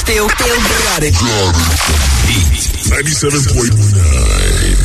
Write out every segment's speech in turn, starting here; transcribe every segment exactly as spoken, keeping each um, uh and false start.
Still, still got it. ninety-seven point nine.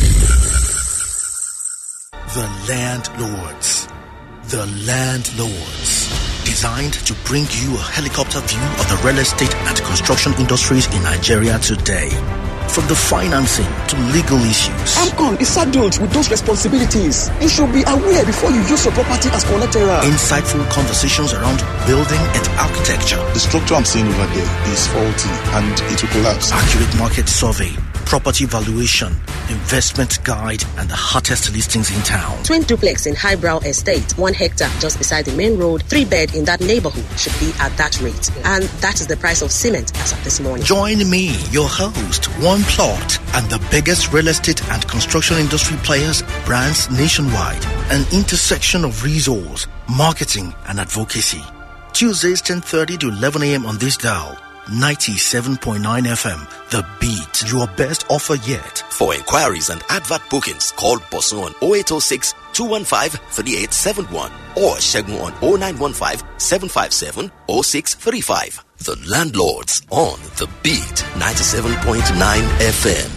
The Landlords. The Landlords. Designed to bring you a helicopter view of the real estate and construction industries in Nigeria today. From the financing to legal issues. AMCON is saddled with those responsibilities. You should be aware before you use your property as collateral. Insightful conversations around building and architecture. The structure I'm seeing over there is faulty and it will collapse. Accurate market survey, property valuation, investment guide, and the hottest listings in town. Twin duplex in Highbrow Estate, one hectare just beside the main road, three bed in that neighborhood should be at that rate. And that is the price of cement as of this morning. Join me, your host, One Plot, and the biggest real estate and construction industry players, brands nationwide, an intersection of resource, marketing, and advocacy. Tuesdays ten thirty to eleven a.m. on this dial. ninety-seven point nine F M, The Beat, your best offer yet. For inquiries and advert bookings, call Bosun on oh eight oh six, two one five, three eight seven one or Shegun on oh nine one five, seven five seven, oh six three five. The Landlords on The Beat, ninety-seven point nine F M.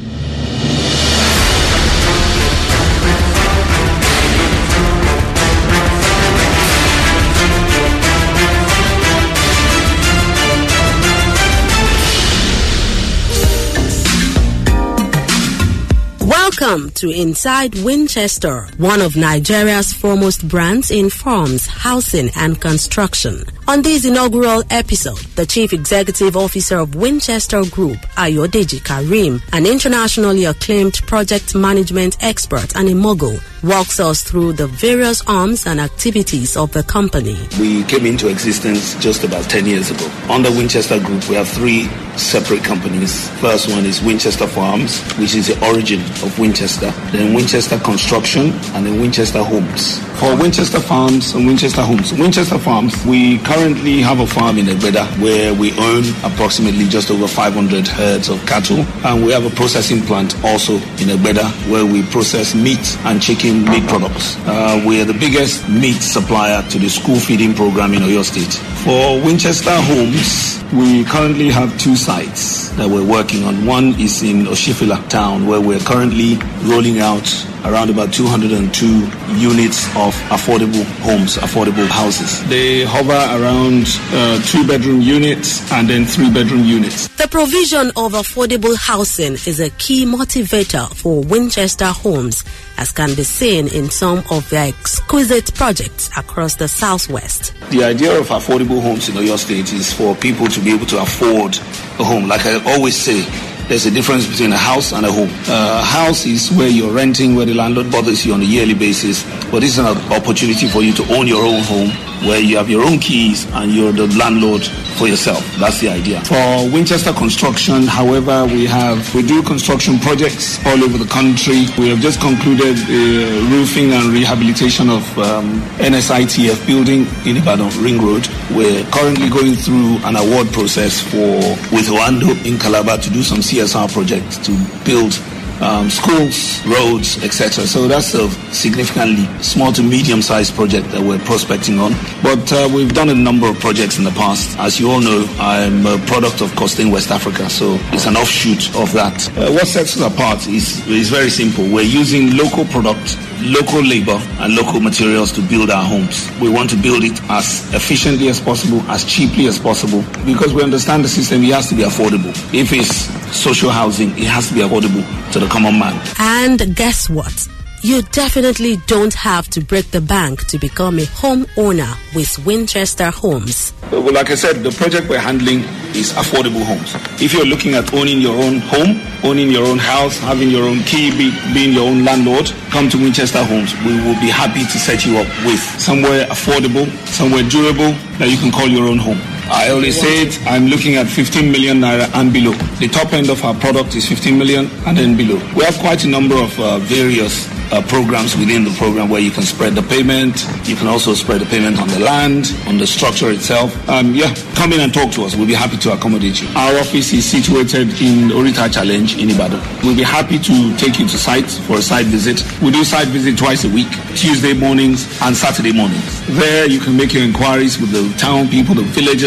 Welcome to Inside Winchester, one of Nigeria's foremost brands in farms, housing, and construction. On this inaugural episode, the Chief Executive Officer of Winchester Group, Ayodeji Karim, an internationally acclaimed project management expert and a mogul, walks us through the various arms and activities of the company. We came into existence just about ten years ago. Under Winchester Group, we have three separate companies. First one is Winchester Farms, which is the origin of Winchester. Then Winchester Construction, and then Winchester Homes. For Winchester Farms and Winchester Homes. Winchester Farms, we currently have a farm in Egbeda where we own approximately just over five hundred herds of cattle. And we have a processing plant also in Egbeda where we process meat and chicken meat products. Uh, we are the biggest meat supplier to the school feeding program in Oyo State. For Winchester Homes, we currently have two sites that we're working on. One is in Oshifila town where we're currently rolling out around about two hundred two units of affordable homes, affordable houses. They hover around uh, two-bedroom units and then three-bedroom units. The provision of affordable housing is a key motivator for Winchester Homes, as can be seen in some of their exquisite projects across the Southwest. The idea of affordable homes in Oyo State is for people to be able to afford a home. Like I always say, there's a difference between a house and a home. Uh, a house is where you're renting, where the landlord bothers you on a yearly basis. But this is an opportunity for you to own your own home, where you have your own keys and you're the landlord for yourself. That's the idea. For Winchester Construction, however, we have we do construction projects all over the country. We have just concluded the roofing and rehabilitation of um, N S I T F building in Ibadan Ring Road. We're currently going through an award process for with Oando in Calabar to do some C S R projects to build Um, schools, roads, et cetera. So that's a significantly small to medium-sized project that we're prospecting on. But uh, we've done a number of projects in the past. As you all know, I'm a product of Costain West Africa, so it's an offshoot of that. Uh, what sets us apart is, is very simple. We're using local product, local labor, and local materials to build our homes. We want to build it as efficiently as possible, as cheaply as possible, because we understand the system, it has to be affordable. If it's social housing, it has to be affordable to the common man. And guess what? You definitely don't have to break the bank to become a homeowner with Winchester Homes. Well, like I said, the project we're handling is affordable homes. If you're looking at owning your own home, owning your own house, having your own key, be, being your own landlord, come to Winchester Homes. We will be happy to set you up with somewhere affordable, somewhere durable that you can call your own home. I always say it, I'm looking at fifteen million naira and below. The top end of our product is fifteen million and then below. We have quite a number of uh, various uh, programs within the program where you can spread the payment. You can also spread the payment on the land, on the structure itself. Um, yeah, come in and talk to us. We'll be happy to accommodate you. Our office is situated in Orita Challenge in Ibadan. We'll be happy to take you to site for a site visit. We do site visit twice a week, Tuesday mornings and Saturday mornings. There you can make your inquiries with the town people, the villagers,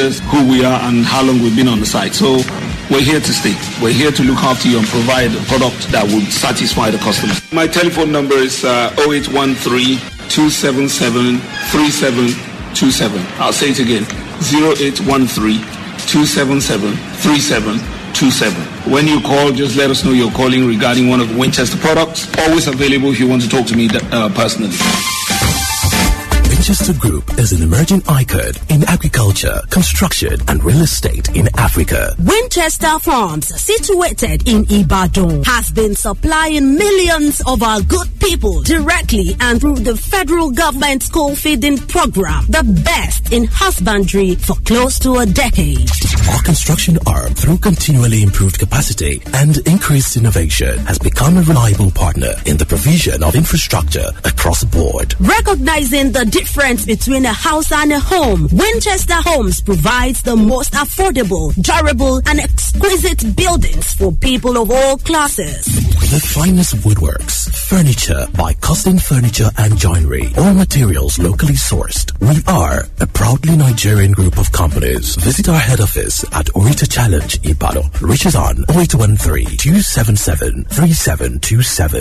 years, who we are and how long we've been on the site. So we're here to stay. We're here to look after you and provide a product that would satisfy the customers. My telephone number is uh, oh eight one three, two seven seven, three seven two seven. I'll say it again, oh eight one three, two seven seven, three seven two seven. When you call, just let us know you're calling regarding one of the Winchester products. Always available if you want to talk to me uh, personally. Winchester Group is an emerging icon in agriculture, construction, and real estate in Africa. Winchester Farms, situated in Ibadan, has been supplying millions of our good people directly and through the federal government school feeding program, the best in husbandry for close to a decade. Our construction arm, through continually improved capacity and increased innovation, has become a reliable partner in the provision of infrastructure across the board. Recognizing the difference between a house and a home, Winchester Homes provides the most affordable, durable, and exquisite buildings for people of all classes. The finest woodworks, furniture by Costin Furniture and Joinery, all materials locally sourced. We are a proudly Nigerian group of companies. Visit our head office at Orita Challenge, Ibadan. Reach us on oh eight one three, two seven seven, three seven two seven.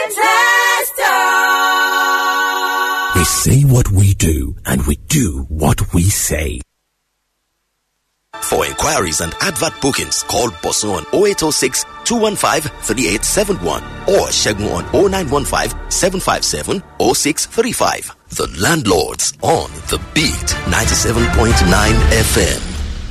We say what we do, and we do what we say. For inquiries and advert bookings, call Bosun on oh eight oh six, two one five, three eight seven one or Shegun on oh nine one five, seven five seven, oh six three five. The Landlords on The Beat ninety-seven point nine F M.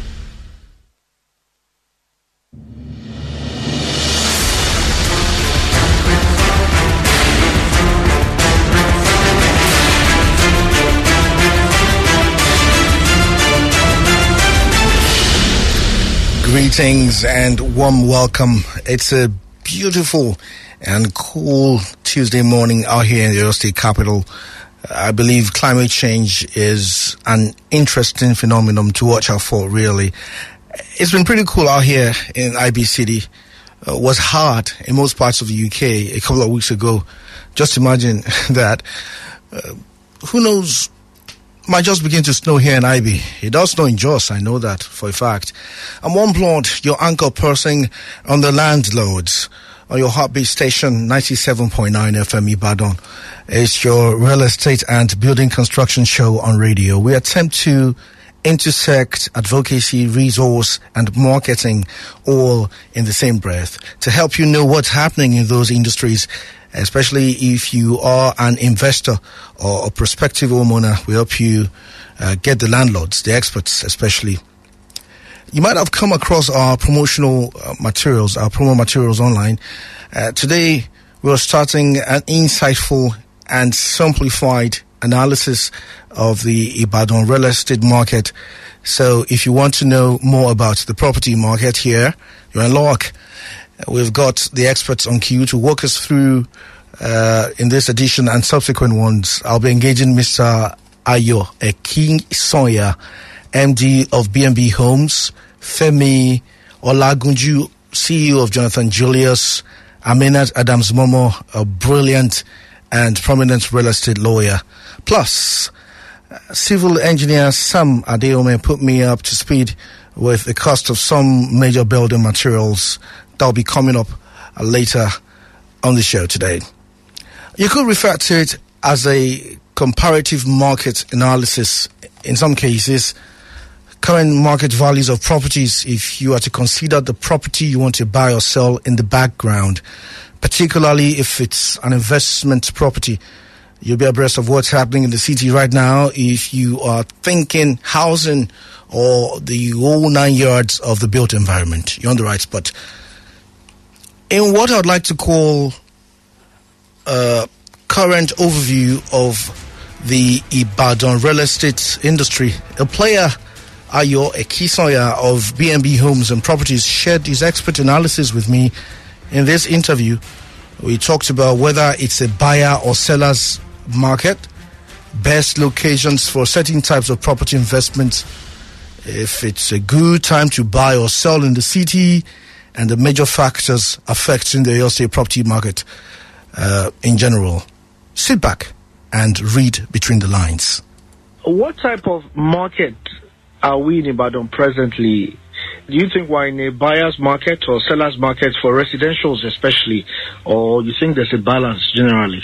Greetings and warm welcome. It's a beautiful and cool Tuesday morning out here in the Oyo State capital. I believe climate change is an interesting phenomenon to watch out for, really. It's been pretty cool out here in I B City. Uh, was hard in most parts of the U K a couple of weeks ago. Just imagine that. Uh, who knows? Might just begin to snow here in Ivy. It does snow in Jos, I know that for a fact. I'm One Plot, your anchor person on the Landlords, on your heartbeat station, ninety-seven point nine F M Ibadan. It's your real estate and building construction show on radio. We attempt to intersect advocacy, resource, and marketing all in the same breath to help you know what's happening in those industries, especially if you are an investor or a prospective homeowner. We help you uh, get the landlords, the experts especially. You might have come across our promotional uh, materials, our promo materials online. Uh, today, we're starting an insightful and simplified analysis of the Ibadan real estate market. So if you want to know more about the property market here, you're in luck. We've got the experts on queue to walk us through uh, in this edition and subsequent ones. I'll be engaging Mister Ayo Ekinsanya, M D of B and B Homes, Femi Olagunju, C E O of Jonathan Julius, Aminat Adams Momo, a brilliant and prominent real estate lawyer. Plus, uh, civil engineer Sam Adeome put me up to speed with the cost of some major building materials. That'll be coming up uh, later on the show today. You could refer to it as a comparative market analysis. In some cases, current market values of properties, if you are to consider the property you want to buy or sell in the background, particularly if it's an investment property. You'll be abreast of what's happening in the city right now if you are thinking housing or the whole nine yards of the built environment. You're on the right spot. In what I'd like to call a current overview of the Ibadan real estate industry, a player, Ayo Ekinsanya of B and B Homes and Properties, shared his expert analysis with me in this interview. We talked about whether it's a buyer or seller's market, best locations for certain types of property investments, if it's a good time to buy or sell in the city, and the major factors affecting the real estate property market uh, in general. Sit back and read between the lines. What type of market are we in Ibadan presently? Do you think we're in a buyer's market or seller's market for residentials especially, or you think there's a balance generally?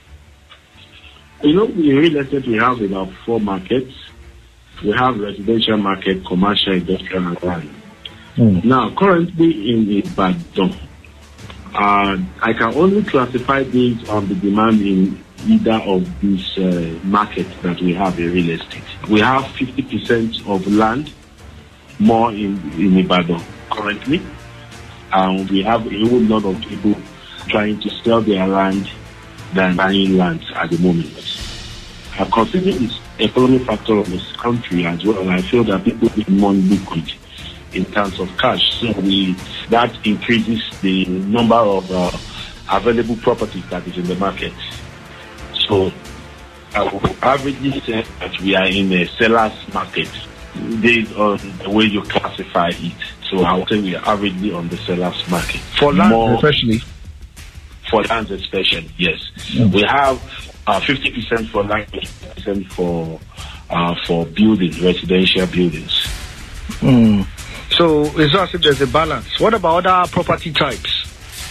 You know, in real estate we have about four markets. We have residential market, commercial, industrial, and land. Mm. Now, currently in Ibadan, uh, I can only classify these on the demand in either of these uh, markets that we have in real estate. We have fifty percent of land more in, in Ibadan currently, and we have a whole lot of people trying to sell their land than buying land at the moment. Uh, considering this economic factor of this country as well, I feel that people need more liquid in terms of cash, so we, that increases the number of uh, available properties that is in the market. So I would averagely say that we are in a seller's market based on the way you classify it. So I would say we are averagely on the seller's market. For land More, especially? For land especially, yes. Mm. We have uh, fifty percent for land, fifty percent for, uh, for buildings, residential buildings. Mm. So it's not as if there's a balance. What about other property types?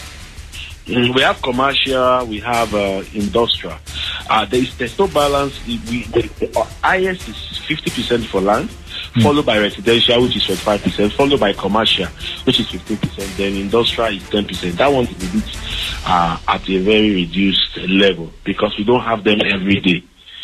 Mm, we have commercial, we have uh, industrial. Uh, there's, there's no balance. We, the, the highest is fifty percent for land, mm. followed by residential, which is twenty-five percent, followed by commercial, which is fifteen percent, then industrial is ten percent. That one is a bit uh, at a very reduced level because we don't have them every day.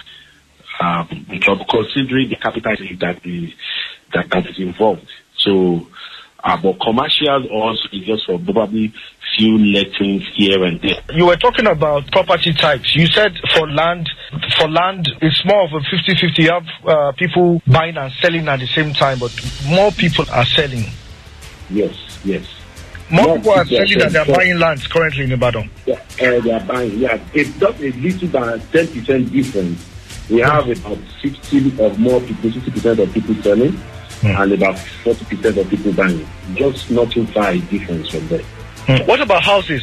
Um, because considering the capital that is, that, that is involved. So, uh, but commercials also is just for probably few lettings here and there. You were talking about property types. You said for land, for land, it's more of a fifty-fifty. You have uh, people buying and selling at the same time, but more people are selling. Yes, yes. More, more people are selling than they're buying lands currently in Ibadan. Yeah, uh, they are buying, yeah. It's just a little than ten percent difference. We have about sixty of more people, sixty percent of people selling, mm. and about forty percent of people buying. Just not too far a difference from there. Mm. What about houses?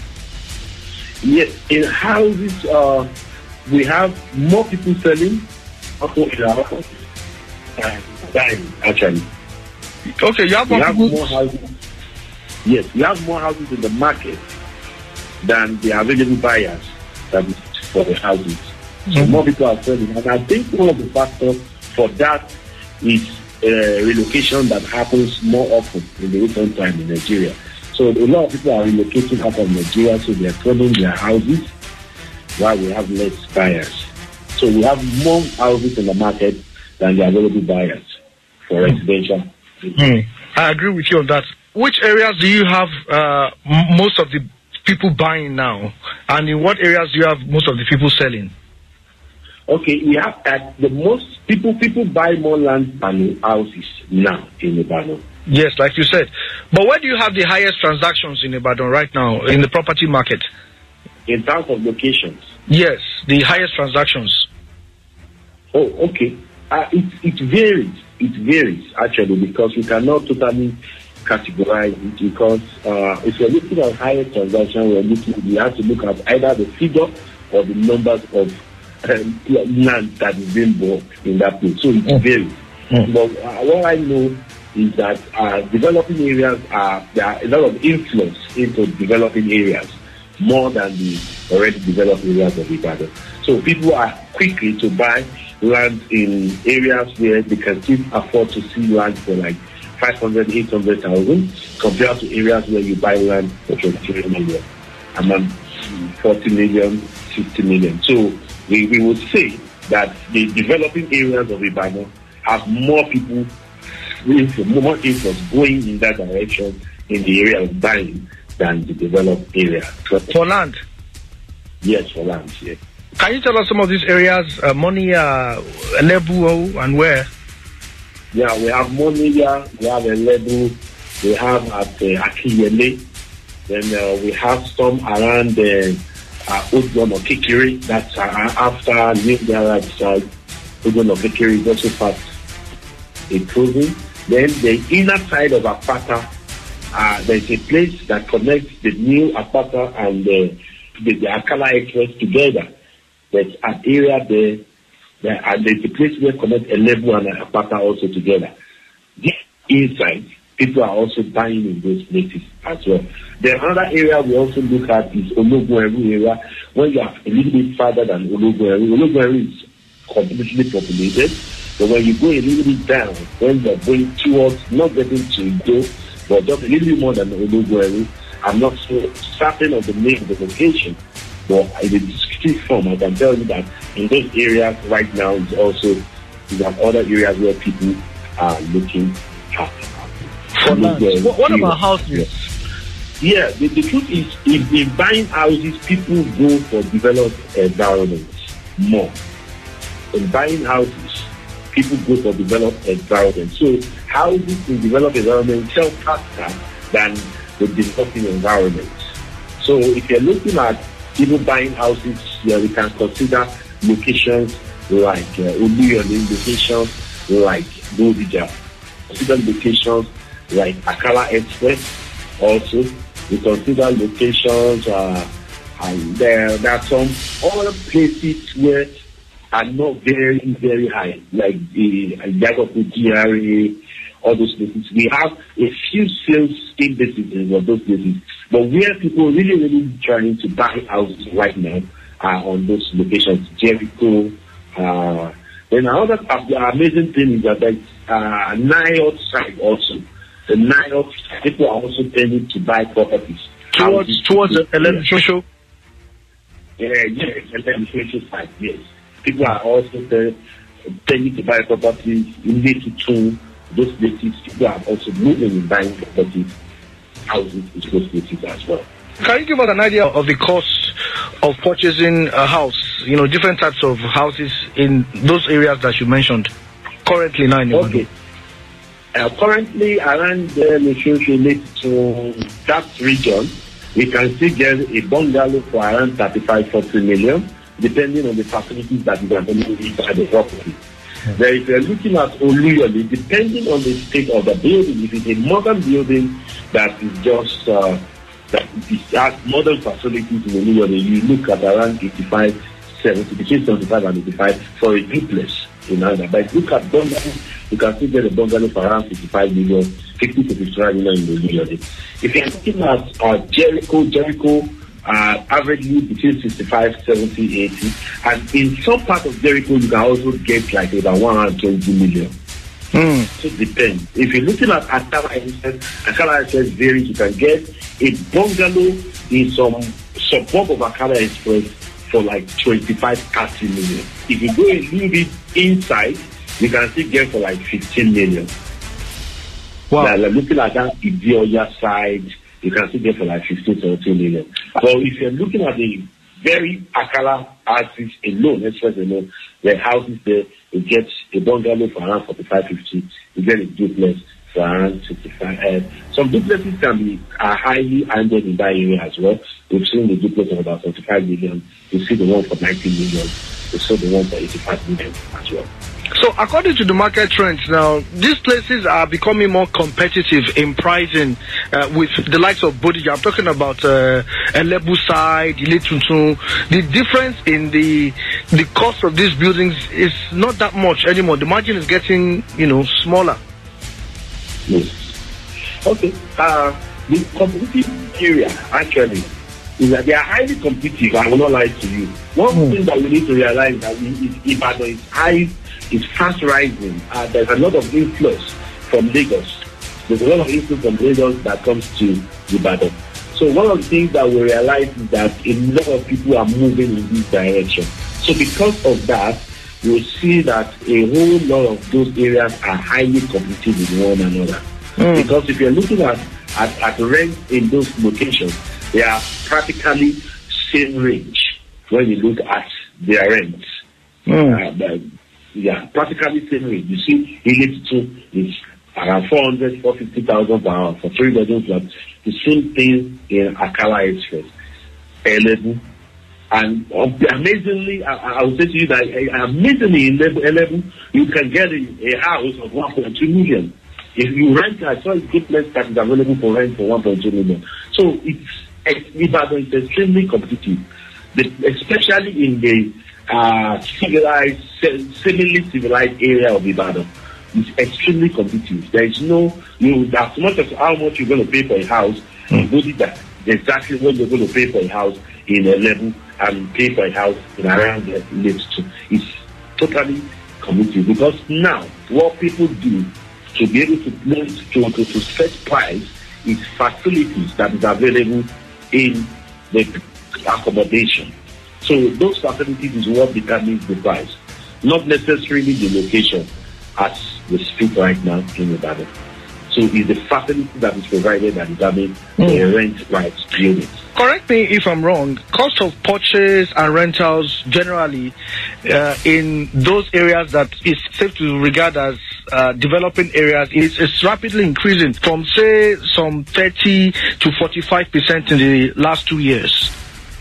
Yes, in houses, uh, we have more people selling, also in our house, uh, buying, actually. Okay, you have more, we have people... more houses. Yes, we have more houses in the market than the available buyers that is for the houses. So mm-hmm. more people are selling, and I think one of the factors for that is uh, relocation that happens more often in the recent time in Nigeria. So a lot of people are relocating out of Nigeria, so they are selling their houses while we have less buyers. So we have more houses in the market than the available buyers for mm-hmm. residential. Mm-hmm. I agree with you on that. Which areas do you have uh, m- most of the people buying now, and in what areas do you have most of the people selling? Okay, we have at the most people people buy more land than houses now in Ibadan. Yes, like you said. But where do you have the highest transactions in Ibadan right now in the property market? In terms of locations? Yes, the highest transactions. Oh, okay. Uh, it it varies. It varies actually because we cannot totally categorize it because uh, if you're looking at highest transaction, we're looking. We have to look at either the figure or the numbers of Um, land that is being bought in that place. So it mm. varies. Mm. But uh, what I know is that uh, developing areas are, there are a lot of influence into developing areas more than the already developed areas of Ibadan. So people are quickly to buy land in areas where they can still afford to see land for like five hundred, eight hundred thousand compared to areas where you buy land for twenty-three million and then forty million, fifty million. So We, we would say that the developing areas of Ibadan have more people, more influence going in that direction in the area of buying than the developed area. For land? Yes, for land, yes. Can you tell us some of these areas, uh, Monia, Elebu, and where? Yeah, we have Monia, we have Elebu, we have at uh, Akiyele, then uh, we have some around the uh, Uh, Udon or Kikiri, that's uh, after New Garage side. Udon or Kikiri is also part improving. Then the inner side of Apata, uh, there's a place that connects the new Apata and the, the, the Akala Express together. There's an area there there, and there's a place where connect Elebu and Apata also together. This inside, people are also buying in those places as well. The other area we also look at is Ologunẹru area. When you are a little bit farther than Ologunẹru, Ologunẹru is completely populated. But when you go a little bit down, when you're going towards, not getting to Ido, but just a little bit more than Ologunẹru, I'm not so certain of the name of the location, but in the descriptive form, I can tell you that in those areas right now is also, is other areas where people are looking at. For land. What, what about houses? Yeah, the, the truth is, if in buying houses, people go for developed environments more. In buying houses, people go for developed environments. So houses in developed environments sell faster than the developing environments. So if you're looking at people buying houses, yeah, we can consider locations like uh, Oluyole, locations like Bodija, consider locations like Akala Express. Also, we consider locations, uh, and there, there are some other places where are not very, very high, like the Yagoku G R A, all those places. We have a few sales indices in those places, but where people really, really trying to buy houses right now are on those locations, Jericho. Uh, then another amazing thing is that there's uh, Nile side also. The Nile people are also tending to buy properties towards houses, towards the eleven social. Yeah, yes, eleven social side. Yes, people are also there, tending to buy properties in Lekki. Those places, people are also moving and buying properties, houses in those places as well. Can you give us an idea of the cost of purchasing a house? You know, different types of houses in those areas that you mentioned currently now in Okay. Uh, currently, around the related to that region, we can still get a bungalow for around thirty-five, forty million, depending on the facilities that you can only buy the property. Mm-hmm. Then if you're looking at Oluyole, depending on the state of the building, if it's a modern building that is just uh, that it has modern facilities in Oluyole, you look at around eighty-five, seventy, between seventy-five and eighty-five for a duplex in Anda. But look at bungalow, you can still get a bungalow for around fifty-five million, fifty to fifty-five million in Oluyole. If you're looking at uh, Jericho, Jericho, Uh, averagely between sixty-five, seventy, eighty, and in some part of Jericho you can also get like about one hundred twenty million. Mm. So it depends. If you're looking at Akala Express, Akala Express varies. You can get a bungalow in some suburb of Akala Express for like twenty-five, thirty million. If you go a little bit inside, you can still get for like fifteen million. Wow. Now, like looking at that Idioya side, you can still get for like fifteen, seventeen million. But if you're looking at the very Akala houses alone, express alone, the houses there, you get a bungalow for around forty-five, fifty, you get a duplex for around sixty-five. Uh, some duplexes can be are highly handled in that area as well. We've seen the duplex of about forty-five million, you see the one for ninety million, you saw the one for eighty-five million as well. So according to the market trends now, these places are becoming more competitive in pricing uh, with the likes of Bodija. I'm talking about uh, Elebu side, Iletuntun. The difference in the the cost of these buildings is not that much anymore. The margin is getting, you know, smaller. Yes. Okay. Uh, the competitive area actually is that they are highly competitive. I will not lie to you. One mm. thing that we need to realize is that Ibadan is high. It's fast rising. Uh, there's a lot of influx from Lagos. There's a lot of influx from Lagos that comes to Ibadan. So one of the things that we realize is that a lot of people are moving in this direction. So because of that, you'll see that a whole lot of those areas are highly competitive with one another. Mm. Because if you're looking at, at, at rent in those locations, they are practically same range when you look at their rents. Mm. Uh, Yeah, practically same way. You see, Iletuntun is around four hundred, four hundred fifty thousand per hour for three bedroom flat. The same thing in Akala Express, Elebu. And uh, amazingly, I, I will say to you that uh, amazingly in Elebu, you can get a, a house of one point two million. If you rent, I saw a good place that is available for rent for one point two million. So it's, it's, it's extremely competitive, the, especially in the uh, civilized, similarly civilized area of Ibadan is extremely competitive. There is no, you know, as much as how much you're going to pay for a house, mm. you that exactly what you're going to pay for a house in a level and pay for a house in around the lives to. It's totally competitive because now what people do to be able to place to, to, to set price is facilities that is available in the accommodation. So those facilities is what determines the price, not necessarily the location as we speak right now in Ibadan. So it's the facility that is provided that determines mm. the rent price unit. Correct me if I'm wrong. Cost of purchase and rentals generally uh, in those areas that is safe to regard as uh, developing areas is, is rapidly increasing from say some thirty to forty-five percent in the last two years.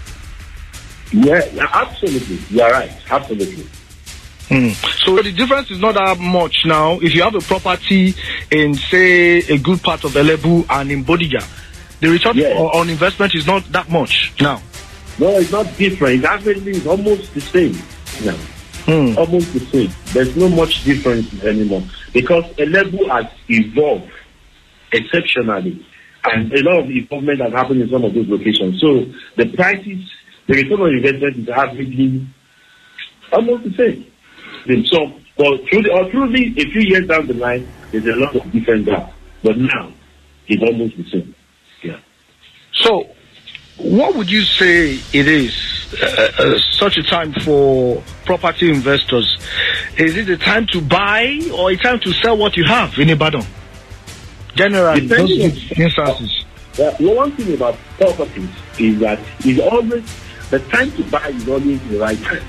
Yeah, absolutely. You're right. Absolutely. Hmm. So the difference is not that much now. If you have a property in, say, a good part of Elebu and in Bodija, the return yeah. on investment is not that much now. No, it's not different. It actually is almost the same now. Hmm. Almost the same. There's no much difference anymore because Elebu has evolved exceptionally, and a lot of involvement has happened in some of those locations. So the prices, the return on investment is averaging almost the same. So, but through the, or through the, a few years down the line, there's a lot of different gaps. But now, it's almost the same. Yeah. So, what would you say it is uh, uh, such a time for property investors? Is it a time to buy or a time to sell what you have in Ibadan? Generally, those instances. Uh, the one thing about properties is that it's always, the time to buy is always the right time.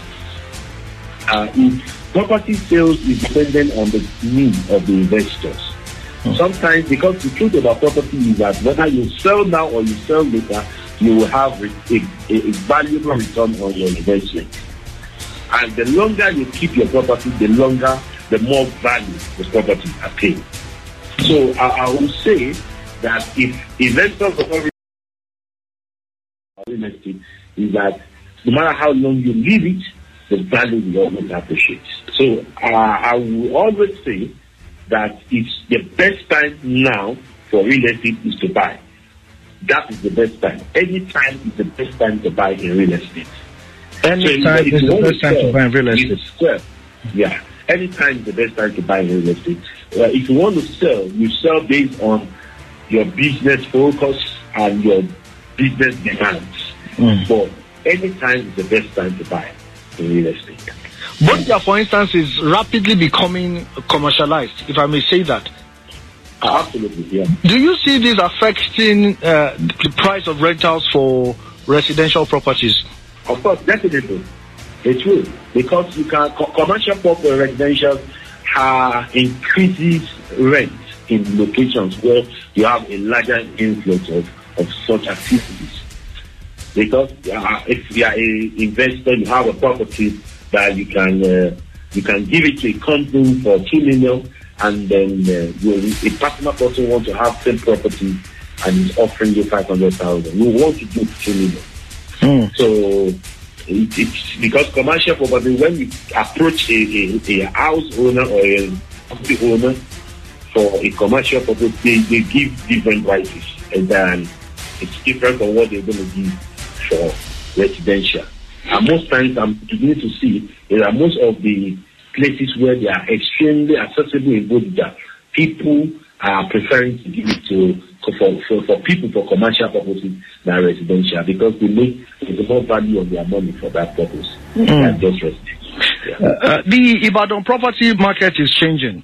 Uh, if property sales is dependent on the need of the investors. Mm. Sometimes, because the truth about property is that whether you sell now or you sell later, you will have a, a, a valuable return on your investment. And the longer you keep your property, the longer, the more value the property attains. So I, I will say that if investors are real estate, is that no matter how long you leave it, the value will always appreciate. So uh, I will always say that it's the best time now for real estate is to buy. That is the best time. Any time is the best time to buy in real estate. Any so time is the best time to buy in real estate. Sell. Yeah. Any time is the best time to buy in real estate. Uh, if you want to sell, you sell based on your business focus and your business demands. Mm. But any time is the best time to buy in real estate. Bodija, for instance, is rapidly becoming commercialized, if I may say that. Absolutely, yeah. Do you see this affecting uh, the price of rentals for residential properties? Of course, definitely. It will. Because you can, co- commercial property residential uh, increases rent in locations where you have a larger influx of, of such activities. Because uh, if you are an investor, you have a property that you can uh, you can give it to a company for two million, and then uh, you, a partner person wants to have same property and is offering you five hundred thousand. You want to do two million. Mm. So it, it's because commercial property, when you approach a, a, a house owner or a property owner for a commercial property, they, they give different prices, and then it's different from what they're going to give for residential. And most times I'm beginning to see is that most of the places where they are extremely accessible in Bodija, people are preferring to give it to for, for, for people for commercial purposes than residential, because they make there's more value on their money for that purpose mm. than just residential. Yeah. Uh, uh, the Ibadan property market is changing.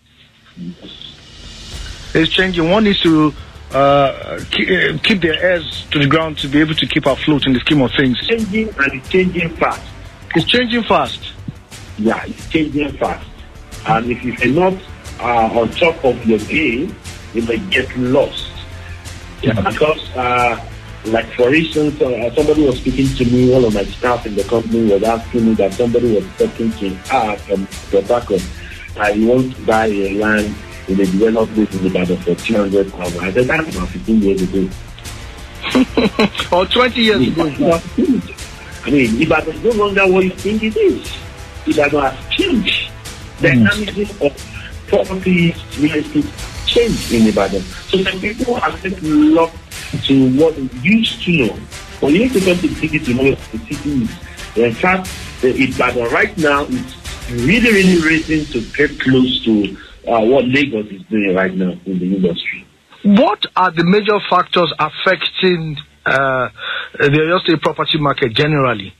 Yes. It's changing. One needs to Uh, keep, uh, keep their ears to the ground to be able to keep afloat in the scheme of things. It's changing and it's changing fast. It's changing fast. Yeah, it's changing fast. And if you're not uh, on top of your game, you may get lost. Yeah, because, uh, like for instance, uh, somebody was speaking to me, one of my staff in the company was asking me that somebody was talking to her from Tobacco. Uh, he wants to buy a land in the developed place in Ibadan for two hundred thousand. I said that's about fifteen years ago. Or twenty years ago. I mean, Ibadan is no longer what you think it is. Ibadan has changed. The Mm. dynamic of property, real estate changed in Ibadan. So some people are just locked to what they used to know. When you need to come to the city to know the city is. In fact, the Ibadan right now is really, really racing to get close to uh, what Lagos is doing right now in the industry. What are the major factors affecting uh, the real estate property market generally?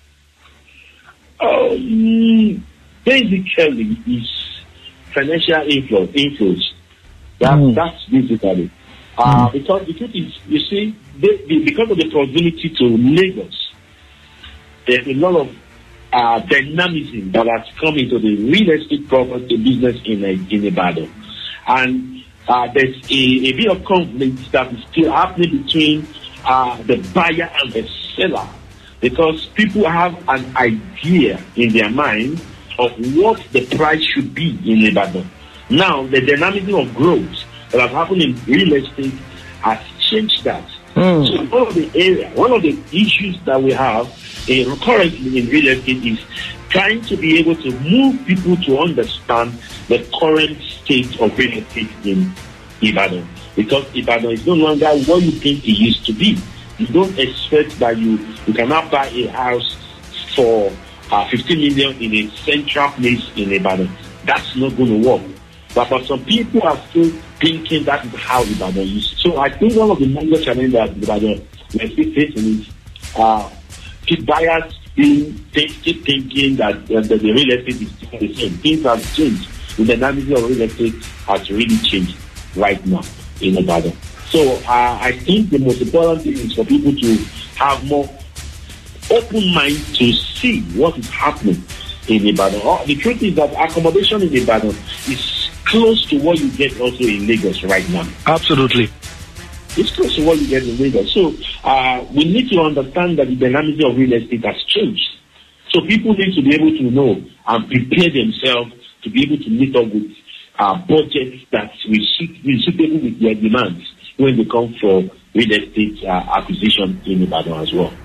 Um, basically, it's financial inflow, inflows. That, Mm. That's basically. Uh, because the truth is, you see, they, they, because of the proximity to Lagos, there's a lot of uh, dynamism that has come into the real estate property business in, in Ibadan. And uh, there's a, a bit of conflict that is still happening between uh, the buyer and the seller, because people have an idea in their mind of what the price should be in Ibadan. Now, the dynamism of growth that has happened in real estate has changed that. Mm. So one of the area, one of the issues that we have uh, currently in real estate is trying to be able to move people to understand the current state of real estate in Ibadan. Because Ibadan is no longer what you think it used to be. You don't expect that you, you cannot buy a house for uh, fifteen million in a central place in Ibadan. That's not going to work. But for some people are still thinking that is how Ibadan is. So I think one of the major challenges that Ibadan we're still facing is uh, keep buyers being keep thinking that uh, the, the real estate is still the same. Things have changed. The dynamic of real estate has really changed right now in Ibadan. So uh, I think the most important thing is for people to have more open mind to see what is happening in Ibadan. Oh, the truth is that accommodation in Ibadan is close to what you get also in Lagos right now. Absolutely. It's close to what you get in Lagos. So uh, we need to understand that the dynamic of real estate has changed. So people need to be able to know and prepare themselves to be able to meet up with uh, budgets that will suit, will suitable with their demands when they come for real estate uh, acquisition in Ibadan as well.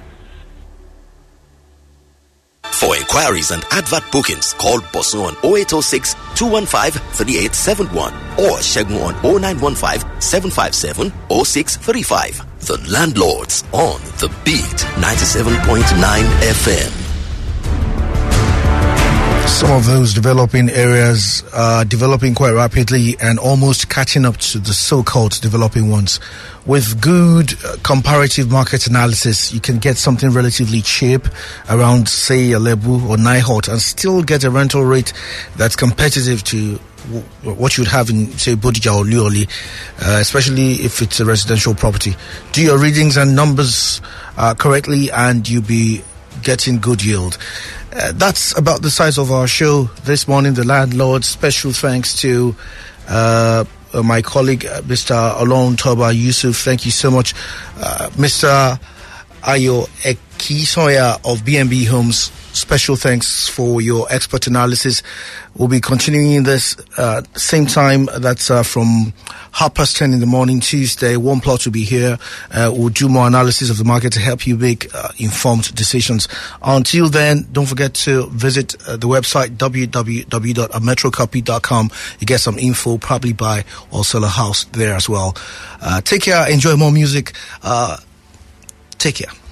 For inquiries and advert bookings, call Bosun on oh eight oh six, two one five, three eight seven one or Shegun on oh nine one five, seven five seven, oh six three five. The Landlords on The Beat ninety-seven point nine F M. Some of those developing areas are developing quite rapidly and almost catching up to the so-called developing ones. With good uh, comparative market analysis, you can get something relatively cheap around, say, Alebu or Naihot and still get a rental rate that's competitive to w- what you'd have in, say, Bodija or Lioli, uh, especially if it's a residential property. Do your readings and numbers uh, correctly and you'll be getting good yield. Uh, that's about the size of our show this morning, The Landlord. Special thanks to uh, uh, my colleague, uh, Mister Olon Toba Yusuf. Thank you so much. Uh, Mister Ayo Ekisoya of B and B Homes. Special thanks for your expert analysis. We'll be continuing this uh, same time. That's uh, from half past ten in the morning, Tuesday. One Plot will be here. Uh, we'll do more analysis of the market to help you make uh, informed decisions. Until then, don't forget to visit uh, the website w w w dot metrocopy dot com. You get some info, probably buy or sell a house there as well. Uh, take care. Enjoy more music. Uh, take care.